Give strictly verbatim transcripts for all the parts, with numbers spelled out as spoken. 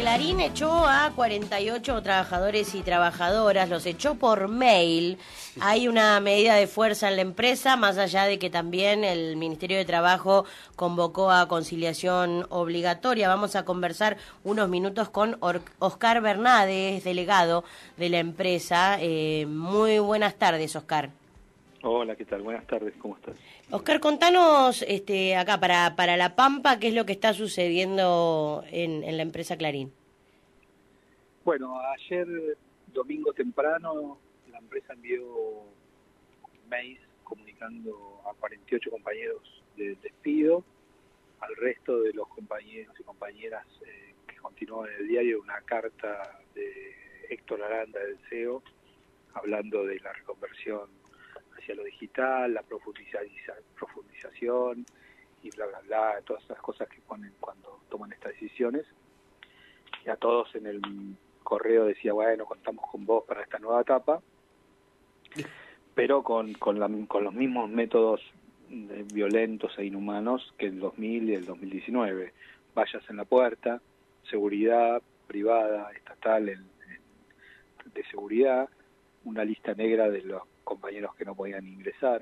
Clarín echó a cuarenta y ocho trabajadores y trabajadoras, los echó por mail. Hay una medida de fuerza en la empresa, más allá de que también el Ministerio de Trabajo convocó a conciliación obligatoria. Vamos a conversar unos minutos con Oscar Bernades, delegado de la empresa. Eh, muy buenas tardes, Oscar. Hola, ¿qué tal? Buenas tardes, ¿cómo estás? Oscar, contanos este, acá para, para La Pampa qué es lo que está sucediendo en, en la empresa Clarín. Bueno, ayer domingo temprano la empresa envió mails comunicando a cuarenta y ocho compañeros de despido, al resto de los compañeros y compañeras eh, que continúan en el diario una carta de Héctor Aranda del C E O hablando de la reconversión hacia lo digital, la profundización y bla, bla, bla, todas esas cosas que ponen cuando toman estas decisiones. Y a todos en el correo decía, bueno, contamos con vos para esta nueva etapa, pero con, con, la, con los mismos métodos eh, violentos e inhumanos que el dos mil y el dos mil diecinueve. Vallas en la puerta, seguridad privada, estatal en, en, de seguridad, una lista negra de los compañeros que no podían ingresar,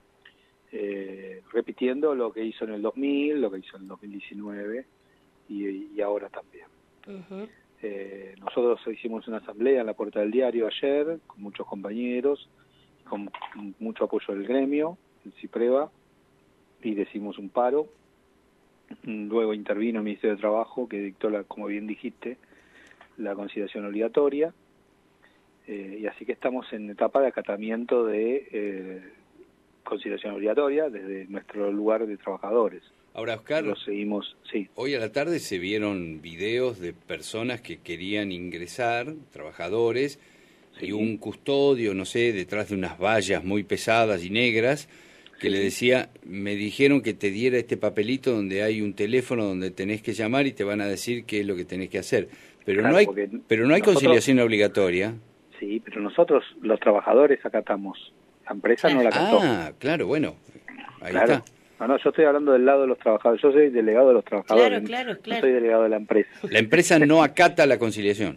eh, repitiendo lo que hizo en el dos mil, lo que hizo en el dos mil diecinueve y, y ahora también. Uh-huh. eh, nosotros hicimos una asamblea en la Puerta del Diario ayer, con muchos compañeros, con mucho apoyo del gremio, el CIPREVA, y decimos un paro. Luego intervino el Ministerio de Trabajo, que dictó, la, como bien dijiste, la conciliación obligatoria. Eh, y así que estamos en etapa de acatamiento de eh, conciliación obligatoria desde nuestro lugar de trabajadores. Ahora, Oscar, lo seguimos, sí. Hoy a la tarde se vieron videos de personas que querían ingresar, trabajadores, sí. Y un custodio, no sé, detrás de unas vallas muy pesadas y negras, que sí. Le decía, me dijeron que te diera este papelito donde hay un teléfono donde tenés que llamar y te van a decir qué es lo que tenés que hacer. Pero claro, no hay, pero no hay nosotros... conciliación obligatoria. Sí, pero nosotros, los trabajadores, acatamos. La empresa no la acató. Ah, claro, bueno, ahí claro. está. No, no, yo estoy hablando del lado de los trabajadores. Yo soy delegado de los trabajadores. Claro, claro, claro. No soy delegado de la empresa. La empresa no acata la conciliación.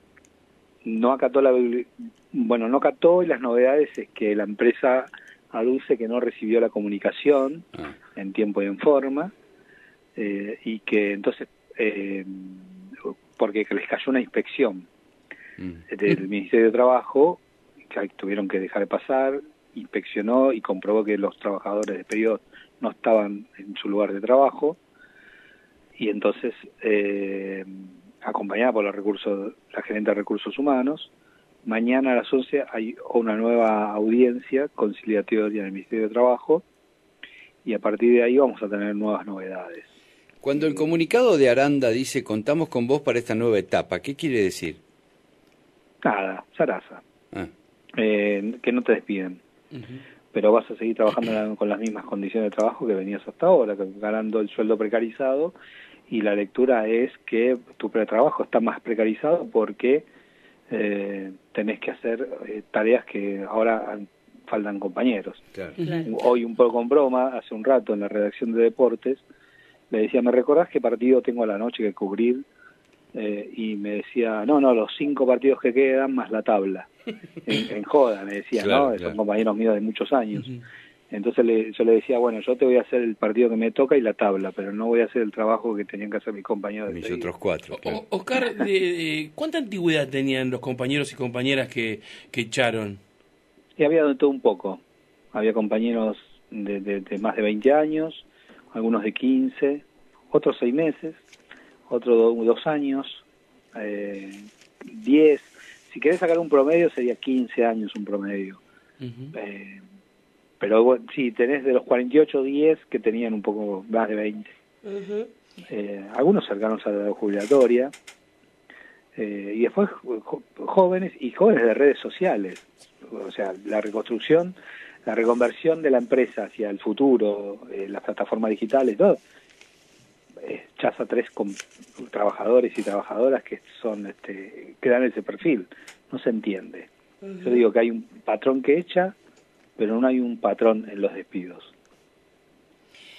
No acató la... Bueno, no acató, y las novedades es que la empresa aduce que no recibió la comunicación ah. en tiempo y en forma, eh, y que entonces... Eh, porque les cayó una inspección del Ministerio de Trabajo, que tuvieron que dejar de pasar, inspeccionó y comprobó que los trabajadores despedidos no estaban en su lugar de trabajo, y entonces, eh, acompañada por los recursos, la gerente de Recursos Humanos, mañana a las once hay una nueva audiencia conciliatoria en el Ministerio de Trabajo, y a partir de ahí vamos a tener nuevas novedades. Cuando el comunicado de Aranda dice, contamos con vos para esta nueva etapa, ¿qué quiere decir? Nada, zaraza. Ah. Eh, que no te despiden. Uh-huh. Pero vas a seguir trabajando con las mismas condiciones de trabajo que venías hasta ahora, ganando el sueldo precarizado, y la lectura es que tu trabajo está más precarizado porque eh, tenés que hacer eh, tareas que ahora faltan compañeros. Claro. Uh-huh. Hoy un poco con broma, hace un rato en la redacción de deportes, le decía, ¿me recordás qué partido tengo a la noche que cubrir? Eh, y me decía, no, no, los cinco partidos que quedan más la tabla. En, en joda, me decía, claro, ¿no? Claro. Son compañeros míos de muchos años. Uh-huh. Entonces le, yo le decía, bueno, yo te voy a hacer el partido que me toca y la tabla, pero no voy a hacer el trabajo que tenían que hacer mis compañeros. Mis otros cuatro. Claro. O, Oscar, de, de, ¿cuánta antigüedad tenían los compañeros y compañeras que, que echaron? Y había de todo un poco. Había compañeros de, de, de más de veinte años, algunos de quince, otros seis meses, otros do, dos años, eh, diez. Si querés sacar un promedio sería quince años un promedio. Uh-huh. Eh, pero bueno, sí, tenés de los cuarenta y ocho, diez que tenían un poco más de veinte. Uh-huh. Eh, algunos cercanos a la edad jubilatoria. Eh, y después jo- jóvenes y jóvenes de redes sociales. O sea, la reconstrucción, la reconversión de la empresa hacia el futuro, eh, las plataformas digitales, todo. Eh, Chaza tres con trabajadores y trabajadoras que son este, que dan ese perfil. No se entiende. Uh-huh. Yo digo que hay un patrón que echa, pero no hay un patrón en los despidos.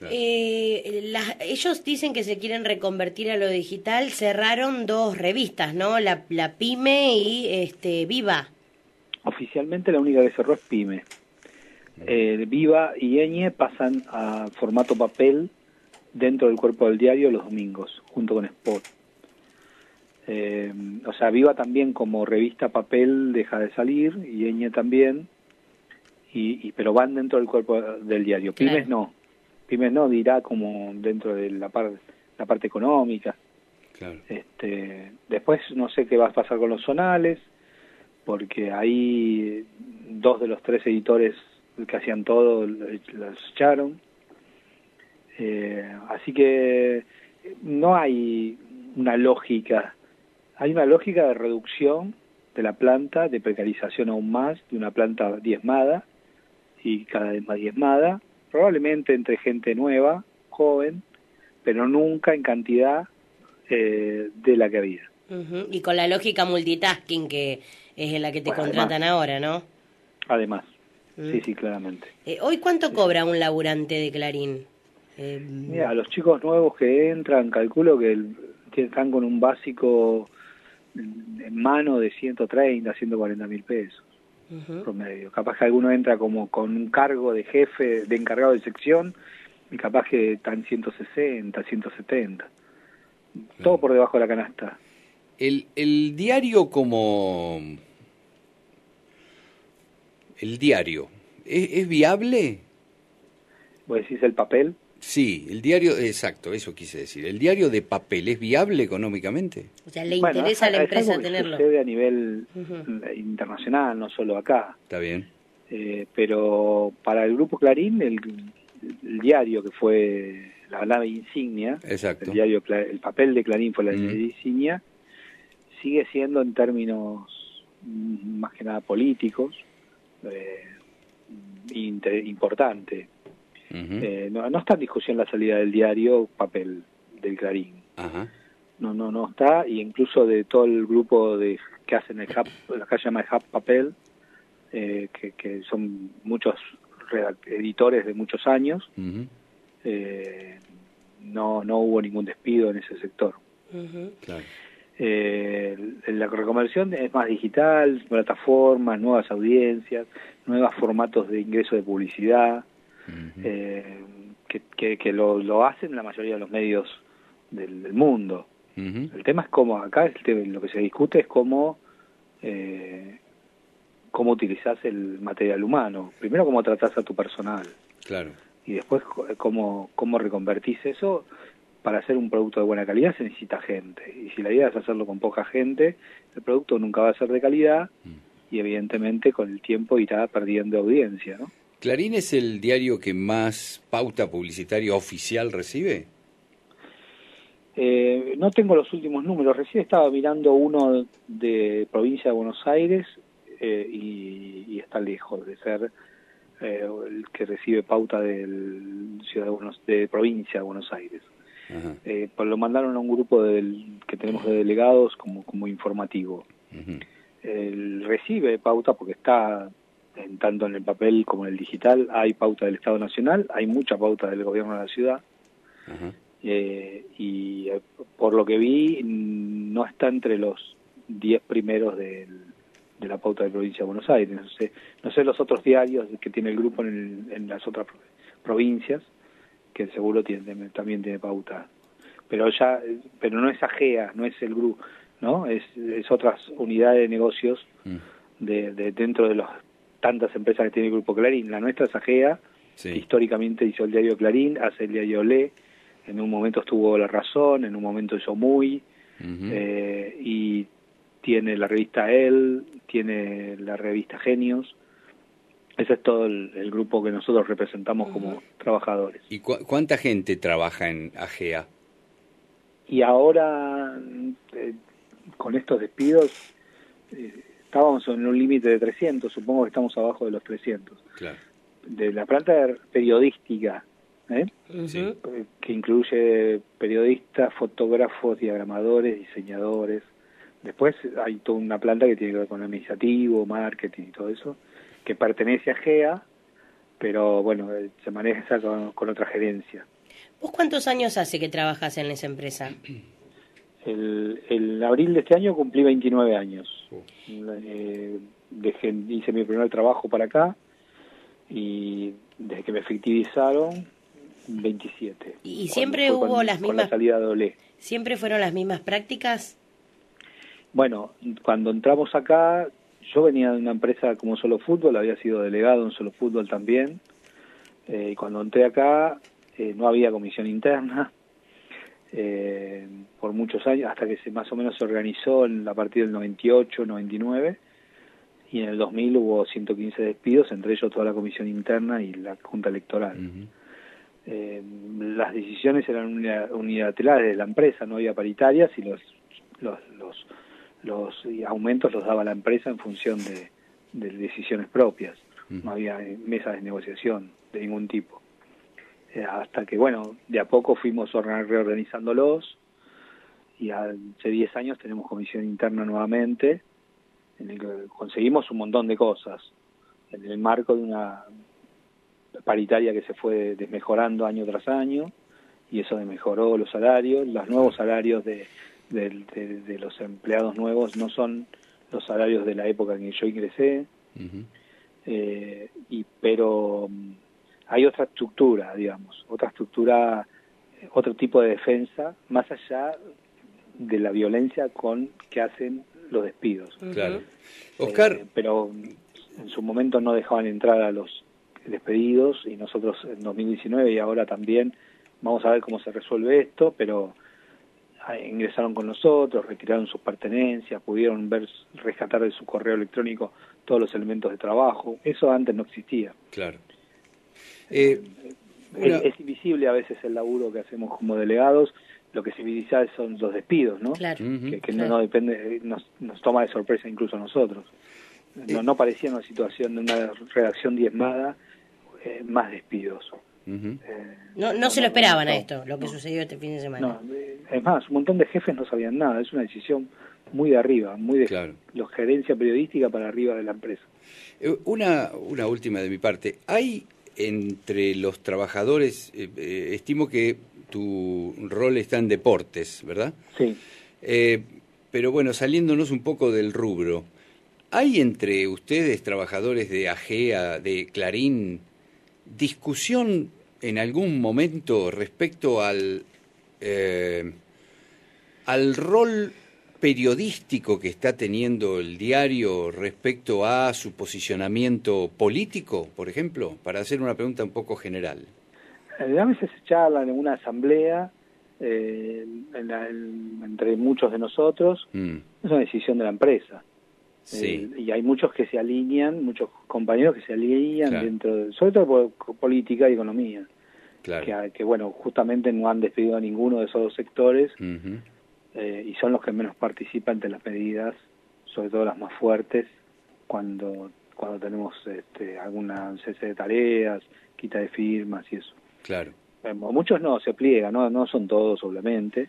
Claro. Eh, las- ellos dicen que se quieren reconvertir a lo digital. Cerraron dos revistas, ¿no? La, la Pyme y este Viva. Oficialmente la única que cerró es Pyme. Eh, Viva y Eñe pasan a formato papel dentro del cuerpo del diario los domingos, junto con Spot. Eh, o sea, Viva también como revista papel deja de salir, y Eñe también, y, y pero van dentro del cuerpo del diario. Claro. Pymes no. Pymes no, dirá como dentro de la, par, la parte económica. Claro. Este, después no sé qué va a pasar con los zonales, porque ahí dos de los tres editores que hacían todo los echaron. Eh, así que no hay una lógica, hay una lógica de reducción de la planta, de precarización aún más, de una planta diezmada y cada vez más diezmada, probablemente entre gente nueva, joven, pero nunca en cantidad eh, de la que había. Ujú. Y con la lógica multitasking que es en la que te Bueno, contratan además, ahora, ¿no? Además, Mm. sí, sí, claramente. Eh, ¿Hoy cuánto cobra un laburante de Clarín? Eh, Mira, los chicos nuevos que entran, calculo que, el, que están con un básico en mano de ciento treinta, ciento cuarenta mil pesos ujú. promedio. Capaz que alguno entra como con un cargo de jefe, de encargado de sección, y capaz que están ciento sesenta, ciento setenta. Todo por debajo de la canasta. El, el diario como... El diario, ¿es, es viable? ¿Vos decís el papel? Sí, el diario, exacto, eso quise decir. ¿El diario de papel es viable económicamente? O sea, le Bueno, interesa es- a la es empresa algo que tenerlo. sucede a nivel Ujú. internacional, no solo acá. Está bien. Eh, pero para el Grupo Clarín, el, el diario que fue la nave insignia, Exacto. el diario, Cla- el papel de Clarín fue la Mm. nave insignia, sigue siendo en términos mm, más que nada políticos, eh, inte- importante. Ujú. Eh, no, no está en discusión la salida del diario papel del Clarín. Ajá. No, no, no está, y incluso de todo el grupo de que hacen el hub, lo que se llama el hub papel, eh, que, que son muchos redact- editores de muchos años, Ujú. eh, no, no hubo ningún despido en ese sector. Ujú. Claro. Eh, la reconversión es más digital, plataformas, nuevas audiencias, nuevos formatos de ingreso de publicidad, Ujú. eh, que, que, que lo, lo hacen la mayoría de los medios del, del mundo. Ujú. El tema es cómo, acá el te- lo que se discute es cómo, eh, cómo utilizás el material humano. Primero, cómo tratás a tu personal, Claro. y después co- cómo, cómo reconvertís eso. Para hacer un producto de buena calidad se necesita gente, y si la idea es hacerlo con poca gente, el producto nunca va a ser de calidad, y evidentemente con el tiempo irá perdiendo audiencia, ¿no? ¿Clarín es el diario que más pauta publicitaria oficial recibe? Eh, no tengo los últimos números, recién estaba mirando uno de provincia de Buenos Aires, eh, y, y está lejos de ser eh, el que recibe pauta del ciudad de, Buenos, de provincia de Buenos Aires. Ajá. Eh, pues lo mandaron a un grupo del, que tenemos de delegados como, como informativo. Ujú. Él recibe pauta porque está en, tanto en el papel como en el digital, hay pauta del Estado Nacional, hay mucha pauta del gobierno de la ciudad. Ajá. Eh, y eh, por lo que vi no está entre los diez primeros del, de la pauta de provincia de Buenos Aires. No sé, no sé los otros diarios que tiene el grupo en, el, en las otras provincias, que seguro tiene, también tiene pauta, pero ya, pero no es AGEA, no es el grupo, ¿no? Es, es otras unidades de negocios Mm. de, de dentro de las tantas empresas que tiene el grupo Clarín. La nuestra es AGEA, Sí. que históricamente hizo el diario Clarín, hace el diario Olé, en un momento estuvo La Razón, en un momento hizo Muy, Ujú. eh, y tiene la revista El, tiene la revista Genios. Ese es todo el, el grupo que nosotros representamos Ujú. como trabajadores. ¿Y cu- cuánta gente trabaja en AGEA? Y ahora, eh, con estos despidos, eh, estábamos en un límite de trescientos, supongo que estamos abajo de los trescientos. Claro. De la planta periodística, ¿eh? Ujú. Sí. Eh, que incluye periodistas, fotógrafos, diagramadores, diseñadores. Después hay toda una planta que tiene que ver con administrativo, marketing y todo eso, que pertenece a AGEA, pero bueno, eh, se maneja con, con otra gerencia. ¿Vos cuántos años hace que trabajas en esa empresa? El, el abril de este año cumplí veintinueve años. Eh, dejé, hice mi primer trabajo para acá y desde que me efectivizaron, veintisiete. ¿Y siempre hubo con, las con mismas... la salida de Olé. ¿Siempre fueron las mismas prácticas? Bueno, cuando entramos acá, yo venía de una empresa como Solo Fútbol, había sido delegado en Solo Fútbol también, eh, y cuando entré acá eh, no había comisión interna, eh, por muchos años, hasta que se más o menos se organizó en, a partir del noventa y ocho, noventa y nueve, y en el dos mil hubo ciento quince despidos, entre ellos toda la comisión interna y la Junta Electoral. Uh-huh. eh, las decisiones eran unilaterales de la empresa, no había paritarias, y los los, los, los aumentos los daba la empresa en función de, de decisiones propias. Uh-huh. No había mesas de negociación de ningún tipo. Hasta que, bueno, de a poco fuimos reorganizándolos y hace diez años tenemos comisión interna nuevamente, en el que conseguimos un montón de cosas, en el marco de una paritaria que se fue desmejorando año tras año, y eso desmejoró los salarios. Los nuevos salarios de, de, de, de los empleados nuevos no son los salarios de la época en que yo ingresé, uh-huh. eh, y pero... hay otra estructura, digamos, otra estructura, otro tipo de defensa, más allá de la violencia con que hacen los despidos. Claro. Oscar. Eh, pero en su momento no dejaban entrar a los despedidos, y nosotros en dos mil diecinueve y ahora también vamos a ver cómo se resuelve esto, pero ingresaron con nosotros, retiraron sus pertenencias, pudieron ver, rescatar de su correo electrónico todos los elementos de trabajo. Eso antes no existía. Claro. Eh, una... es, es invisible a veces el laburo que hacemos como delegados, lo que se visibiliza son los despidos, ¿no? Claro. Que, que claro. no, no depende, nos, nos toma de sorpresa incluso a nosotros. No, eh... no parecía una situación de una redacción diezmada, eh, más despidos. Uh-huh. eh, no, no, no se lo esperaban no, a esto, lo que no, sucedió este fin de semana. No, es más, un montón de jefes no sabían nada, es una decisión muy de arriba, muy de claro. los gerencia periodística para arriba de la empresa. Eh, una, una última de mi parte. ¿Hay entre los trabajadores, eh, eh, estimo que tu rol está en deportes, ¿verdad? Sí. Eh, pero bueno, saliéndonos un poco del rubro, ¿hay entre ustedes, trabajadores de AGEA, de Clarín, discusión en algún momento respecto al, eh, al rol periodístico que está teniendo el diario respecto a su posicionamiento político, por ejemplo, para hacer una pregunta un poco general? A veces se charla en una asamblea eh, en la, en, entre muchos de nosotros, mm. es una decisión de la empresa. Sí. Eh, y hay muchos que se alinean, muchos compañeros que se alinean claro. dentro de, sobre todo por política y economía. Claro. Que, que bueno, justamente no han despedido a ninguno de esos dos sectores. Uh-huh. Eh, y son los que menos participan de las medidas, sobre todo las más fuertes, cuando cuando tenemos este, alguna cese de tareas, quita de firmas y eso. Claro. Eh, muchos no se pliegan, no no son todos obviamente,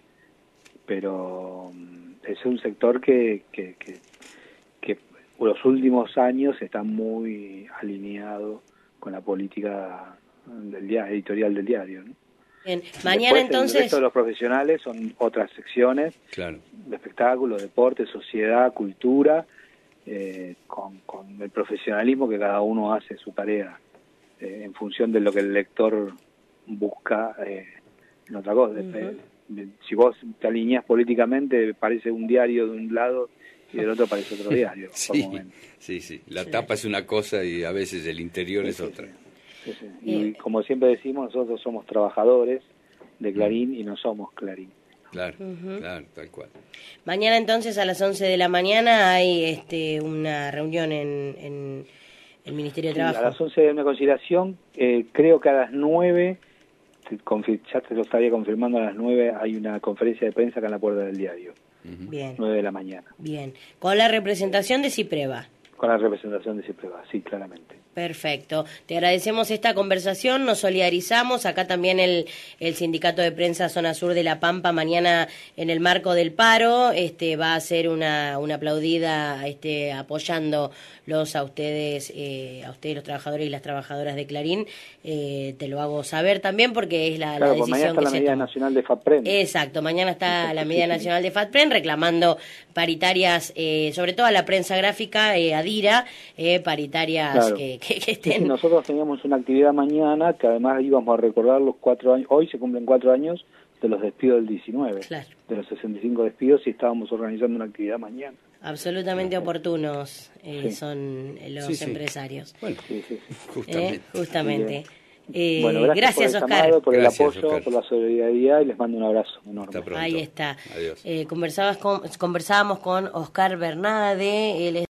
pero um, es un sector que, que, que, que los últimos años está muy alineado con la política del diario, editorial del diario, ¿no? Bien. Mañana Después, entonces... el resto de los profesionales son otras secciones, claro. de espectáculo, deporte, sociedad, cultura, eh, con, con el profesionalismo que cada uno hace su tarea eh, en función de lo que el lector busca eh, en otra cosa. Uh-huh. eh, si vos te alineás políticamente, parece un diario de un lado y del otro parece otro diario. sí, sí, sí, la sí. tapa es una cosa y a veces el interior sí, es sí, otra. Sí. Sí, sí. Y como siempre decimos, nosotros somos trabajadores de Clarín y no somos Clarín. Claro, uh-huh. claro, tal cual. Mañana entonces a las once de la mañana hay este una reunión en, en el Ministerio de Trabajo. Sí, a las once hay una conciliación, eh, creo que a las nueve, ya te lo estaría confirmando, a las nueve hay una conferencia de prensa acá en la puerta del diario. Uh-huh. Bien. nueve de la mañana. Bien, con la representación de Cipreva. Con la representación de Cipreva, sí, claramente. Perfecto. Te agradecemos esta conversación, nos solidarizamos. Acá también el, el Sindicato de Prensa Zona Sur de La Pampa mañana en el marco del paro este va a hacer una, una aplaudida este, apoyando los a ustedes, eh, a ustedes los trabajadores y las trabajadoras de Clarín. Eh, te lo hago saber también porque es la, claro, la decisión mañana está que la se medida toma. nacional de FATPREN. Exacto, mañana está Exacto, la medida sí, sí. nacional de FATPREN reclamando paritarias, eh, sobre todo a la prensa gráfica, eh, ADIRA, eh, paritarias Claro. que, que, que Sí, sí, estén... nosotros teníamos una actividad mañana que además íbamos a recordar los cuatro años, hoy se cumplen cuatro años de los despidos del diecinueve, Claro. de los sesenta y cinco despidos y estábamos organizando una actividad mañana. Absolutamente oportunos eh, Sí. son los Sí, sí. empresarios. Bueno, Sí, sí, sí. justamente. Eh, justamente. Eh, Bueno, gracias, gracias, por el Oscar. llamado, por Gracias, el apoyo, Oscar. por la solidaridad y les mando un abrazo enorme. Hasta pronto. Ahí está. Adiós. Eh, conversabas con, conversábamos con Oscar Bernade, él es